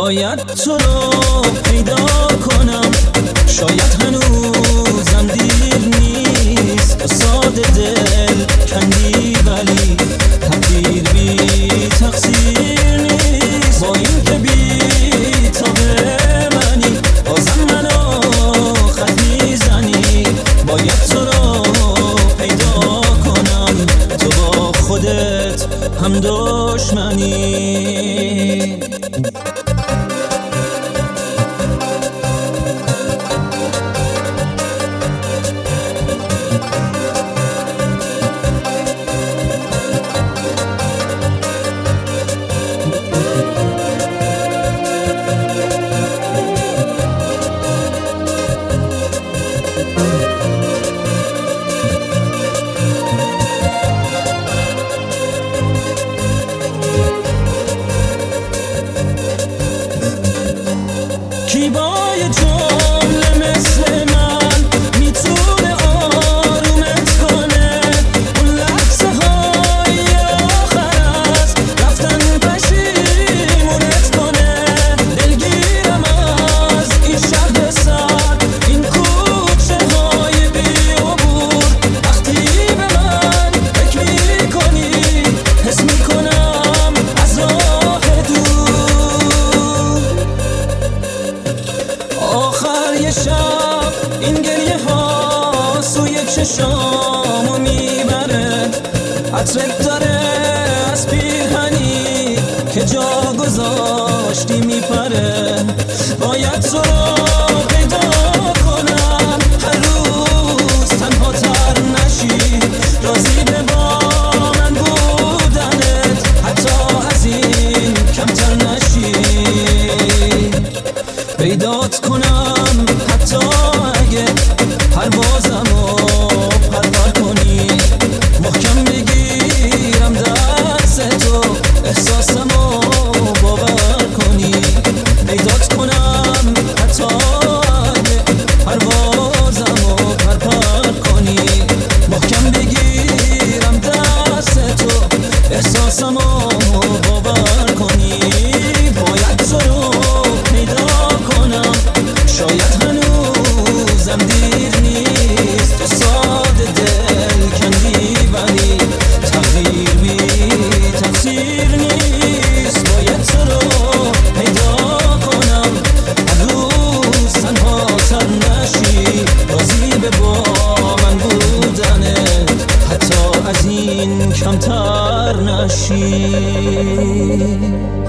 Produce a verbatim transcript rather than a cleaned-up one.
باید تو رو پیدا کنم، شاید هنوزم دیر نیست. تو ساده دل کندی ولی تقدیر بی تقصیر نیست. با این که بی تابه منی بازم منو خط میزنی. باید تو رو پیدا کنم، تو با خودت هم دشمنی. کی با یه جمله مثل من میتونه آرومت کنه؟ اون لحظه های آخر از رفتن پشیمونت کنه. دلگیرم از این شهر سر، این کوچه های بی عبور. وقتی به من فکر میکنی حس میکنم از راه دور. آخر یه شب این گریه ها سوی چشامو میبره. عطرت داره از پیرهنی که جا گذاشتی میپره. باید تو رو پیدا کنم، هر روز تنها تر نشی. راضی به با من بودنت، حتی از این کمتر نشی. پیدات کنم حتی اگه پروازمو پرپر کنی. محکم بگیرم دستتو، احساسمو باور کنی. پیدات کنم حتی اگه پروازمو پرپر کنی. محکم بگیرم دستتو، احساسمو باور کنی. باید تو رو پیدا کنم، شاید هنوزم دیر نیست. تو ساده دل کندی ولی تغییر بی تقصیر نیست. باید تو رو پیدا کنم، هر روز تنها تر نشی. راضی به با من بودنت، حتی از این کمتر نشی.